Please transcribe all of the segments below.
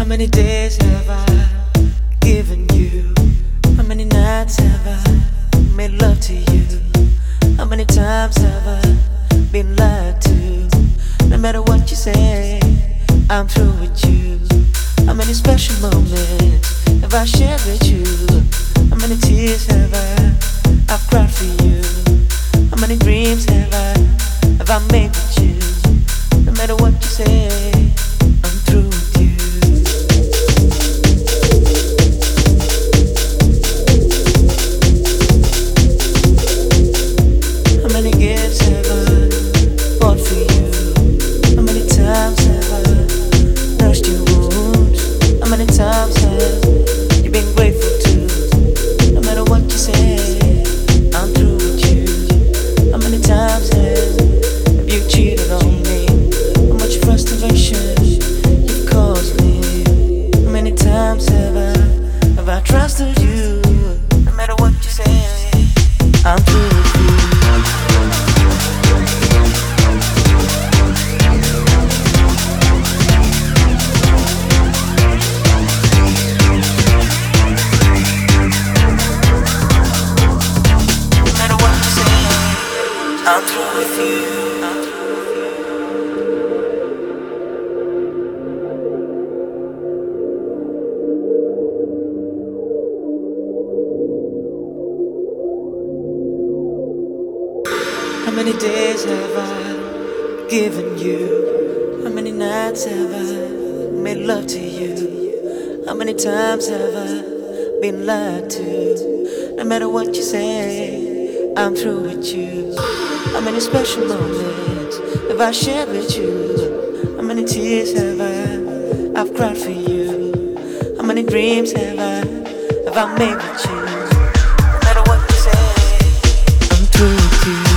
many days have I given you? How many nights have I made love to you? How many times have I been lied to? No matter what you say, I'm through with you. How many special moments have I shared with you? How many tears have I've cried for you? How many dreams have I made with you? No matter what you say, I'm through with you. How many gifts have I bought for you? How many times have I nursed your wounds? How many times have you been grateful to? No matter what you say, I'm through with you. How many times have you cheated on me? How much frustration you've caused me? How many times have I trusted you? No matter what you say, I'm through with you. I'm through with you. How many days have I given you? How many nights have I made love to you? How many times have I been lied to? No matter what you say, I'm through with you. How many special moments have I shared with you? How many tears have I've cried for you? How many dreams have I made with you? No matter what you say, I'm through with you.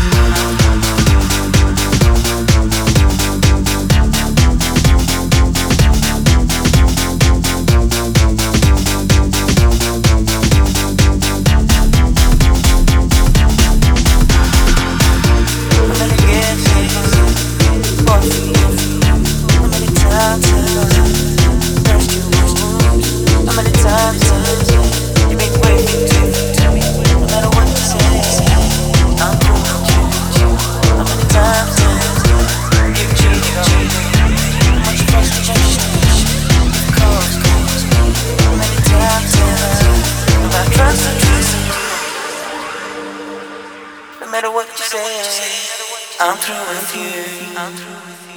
No matter what you say, I'm through with you.